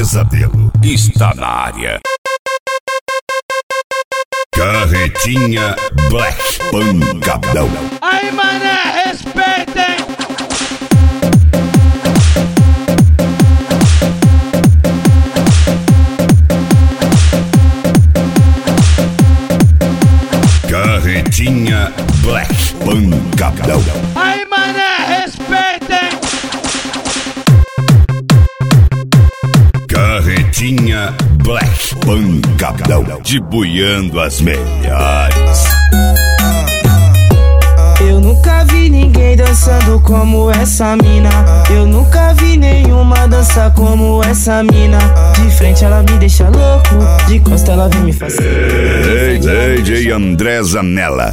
Pesadelo está na área. Carretinha Black Pancadão. Aí, mané, respeitem! Carretinha Black Pancadão. Aí, mané, respeitem! Carretinha Black Pancadão, debuiando as melhores. Eu nunca vi ninguém dançando como essa mina. Eu nunca vi nenhuma dança como essa mina. De frente ela me deixa louco, de costa ela vem me fazer. DJ André Zanella.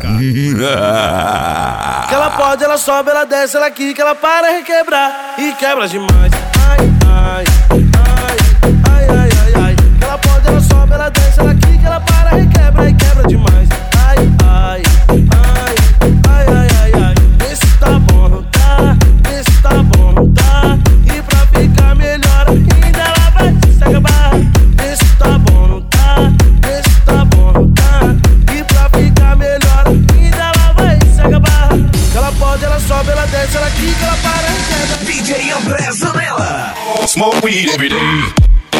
Que ela pode, ela sobe, ela desce, ela quica, ela para requebrar e quebra demais. Ai, ai, ai, ai, ai, ai, ai. Que ela pode, ela sobe, ela desce, ela quica, ela para requebra e quebra demais. Ai, ai, ai, ai, ai, ai, ai. Esse tá bom, não tá? Esse tá bom, não tá? E pra ficar melhor ainda ela vai se acabar. Esse tá bom, não tá? Esse tá bom, não tá? E pra ficar melhor ainda ela vai se acabar. Que ela pode, ela sobe, ela desce, ela quica, ela para e quebra. DJ André Zanella. Smoke weed every day.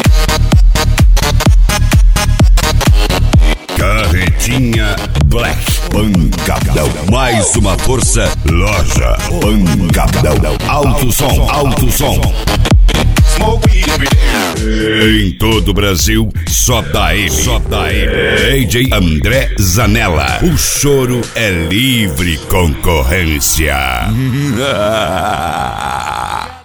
Carretinha Black Pancadão. Mais uma força. Loja Pancadão. Alto som, alto som. Smoke weed every day. Em todo o Brasil, só dá ele. Só dá ele. DJ André Zanella. O choro é livre concorrência.